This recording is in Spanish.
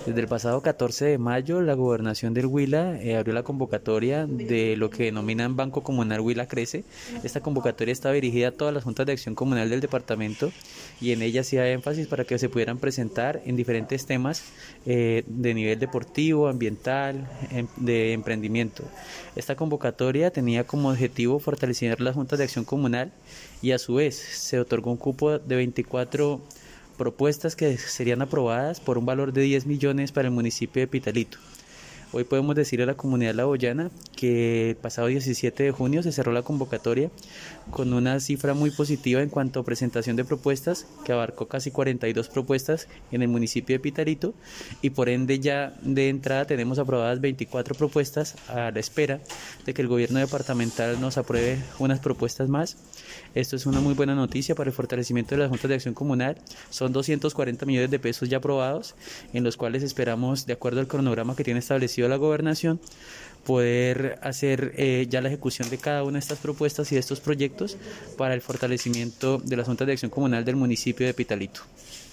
Desde el pasado 14 de mayo, la Gobernación del Huila abrió la convocatoria de lo que denominan Banco Comunal Huila Crece. Esta convocatoria estaba dirigida a todas las juntas de acción comunal del departamento y en ella hacía énfasis para que se pudieran presentar en diferentes temas de nivel deportivo, ambiental, de emprendimiento. Esta convocatoria tenía como objetivo fortalecer las juntas de acción comunal y a su vez se otorgó un cupo de 24 propuestas que serían aprobadas por un valor de 10 millones para el municipio de Pitalito. Hoy podemos decir a la comunidad laboyana que el pasado 17 de junio se cerró la convocatoria con una cifra muy positiva en cuanto a presentación de propuestas, que abarcó casi 42 propuestas en el municipio de Pitalito, y por ende ya de entrada tenemos aprobadas 24 propuestas a la espera de que el gobierno departamental nos apruebe unas propuestas más. Esto es una muy buena noticia para el fortalecimiento de las juntas de acción comunal. Son 240 millones de pesos ya aprobados, en los cuales esperamos, de acuerdo al cronograma que tiene establecido la gobernación, poder hacer ya la ejecución de cada una de estas propuestas y de estos proyectos para el fortalecimiento de las juntas de acción comunal del municipio de Pitalito.